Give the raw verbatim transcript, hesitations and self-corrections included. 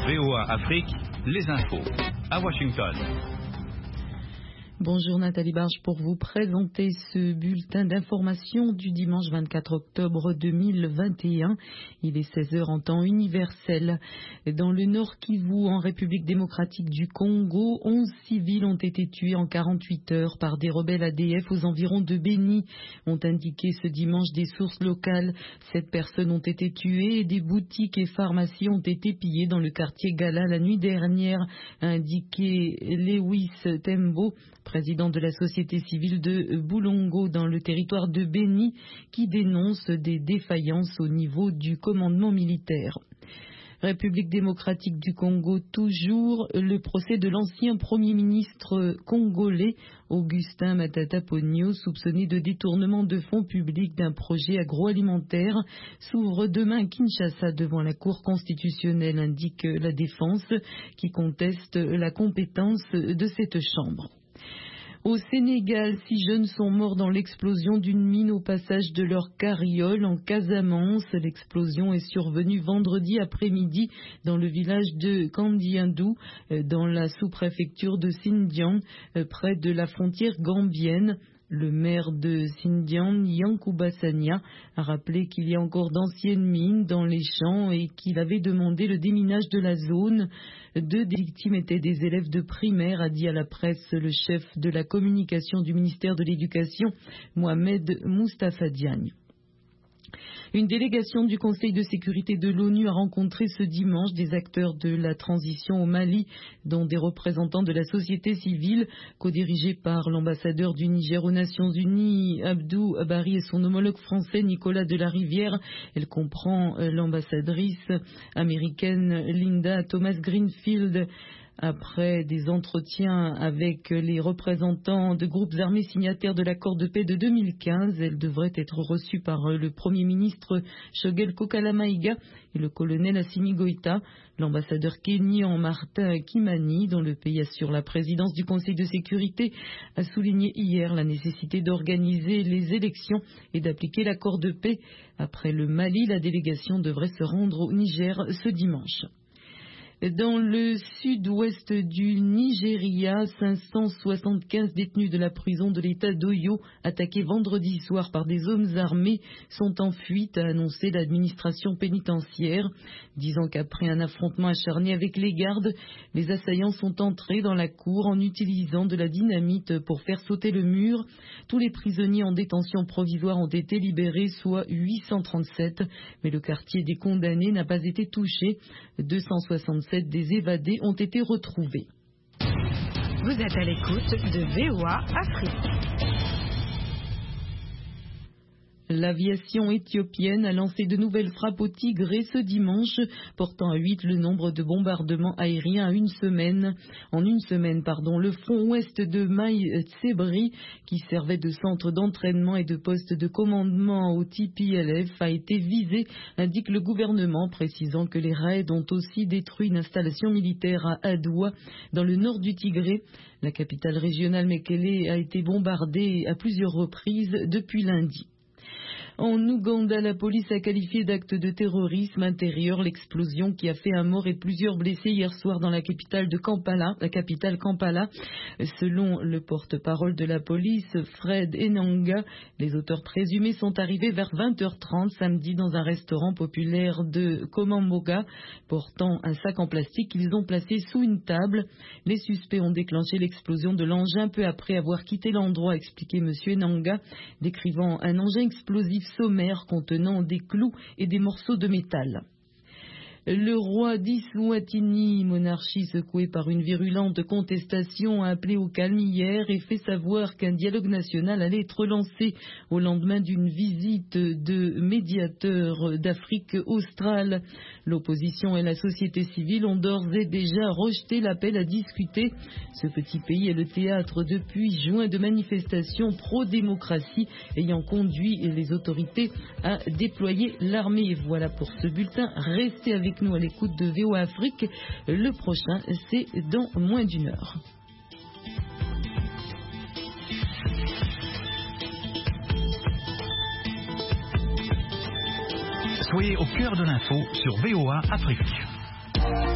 V O A Afrique, les infos. À Washington. Bonjour Nathalie Barge pour vous présenter ce bulletin d'information du dimanche vingt-quatre octobre deux mille vingt et un. Il est seize heures en temps universel. Dans le Nord Kivu, en République démocratique du Congo, onze civils ont été tués en quarante-huit heures par des rebelles A D F aux environs de Beni, ont indiqué ce dimanche des sources locales. Sept personnes ont été tuées et des boutiques et pharmacies ont été pillées dans le quartier Gala la nuit dernière, a indiqué Lewis Tembo, président de la société civile de Boulongo dans le territoire de Beni, qui dénonce des défaillances au niveau du commandement militaire. République démocratique du Congo, toujours, le procès de l'ancien Premier ministre congolais, Augustin Matata Ponyo, soupçonné de détournement de fonds publics d'un projet agroalimentaire, s'ouvre demain à Kinshasa devant la Cour constitutionnelle, indique la défense, qui conteste la compétence de cette chambre. Au Sénégal, six jeunes sont morts dans l'explosion d'une mine au passage de leur carriole en Casamance. L'explosion est survenue vendredi après-midi dans le village de Kandiandou, dans la sous-préfecture de Sindian, près de la frontière gambienne. Le maire de Sindian, Yankouba Sania, a rappelé qu'il y a encore d'anciennes mines dans les champs et qu'il avait demandé le déminage de la zone. Deux des victimes étaient des élèves de primaire, a dit à la presse le chef de la communication du ministère de l'Éducation, Mohamed Moustapha Diagne. Une délégation du Conseil de sécurité de l'ONU a rencontré ce dimanche des acteurs de la transition au Mali, dont des représentants de la société civile, co-dirigés par l'ambassadeur du Niger aux Nations Unies, Abdou Abari, et son homologue français, Nicolas Delarivière. Elle comprend l'ambassadrice américaine Linda Thomas Greenfield. Après des entretiens avec les représentants de groupes armés signataires de l'accord de paix de deux mille quinze, elle devrait être reçue par le Premier ministre Shogel Kokalamaïga et le colonel Assimi Goïta. L'ambassadeur kényan Martin Kimani, dont le pays assure la présidence du Conseil de sécurité, a souligné hier la nécessité d'organiser les élections et d'appliquer l'accord de paix. Après le Mali, la délégation devrait se rendre au Niger ce dimanche. Dans le sud-ouest du Nigeria, cinq cent soixante-quinze détenus de la prison de l'État d'Oyo, attaqués vendredi soir par des hommes armés, sont en fuite, a annoncé l'administration pénitentiaire, disant qu'après un affrontement acharné avec les gardes, les assaillants sont entrés dans la cour en utilisant de la dynamite pour faire sauter le mur. Tous les prisonniers en détention provisoire ont été libérés, soit huit cent trente-sept, mais le quartier des condamnés n'a pas été touché. deux cent soixante-sept des évadés ont été retrouvés. Vous êtes à l'écoute de V O A Afrique. L'aviation éthiopienne a lancé de nouvelles frappes au Tigré ce dimanche, portant à huit le nombre de bombardements aériens à une semaine. En une semaine, pardon, le front ouest de Maï Tsebri, qui servait de centre d'entraînement et de poste de commandement au T P L F, a été visé, indique le gouvernement, précisant que les raids ont aussi détruit une installation militaire à Adoua, dans le nord du Tigré. La capitale régionale Mekele a été bombardée à plusieurs reprises depuis lundi. En Ouganda, la police a qualifié d'acte de terrorisme intérieur l'explosion qui a fait un mort et plusieurs blessés hier soir dans la capitale de Kampala, la capitale Kampala. Selon le porte-parole de la police, Fred Enanga, les auteurs présumés sont arrivés vers vingt heures trente samedi dans un restaurant populaire de Komamboga, portant un sac en plastique qu'ils ont placé sous une table. Les suspects ont déclenché l'explosion de l'engin peu après avoir quitté l'endroit, a expliqué M. Enanga, décrivant un engin explosif sommaire contenant des clous et des morceaux de métal. Le roi d'Eswatini, monarchie secouée par une virulente contestation, a appelé au calme hier et fait savoir qu'un dialogue national allait être lancé au lendemain d'une visite de médiateurs d'Afrique australe. L'opposition et la société civile ont d'ores et déjà rejeté l'appel à discuter. Ce petit pays est le théâtre depuis juin de manifestations pro-démocratie ayant conduit les autorités à déployer l'armée. Voilà pour ce bulletin. Restez avec nous à l'écoute de V O A Afrique. Le prochain, c'est dans moins d'une heure. Soyez au cœur de l'info sur V O A Afrique.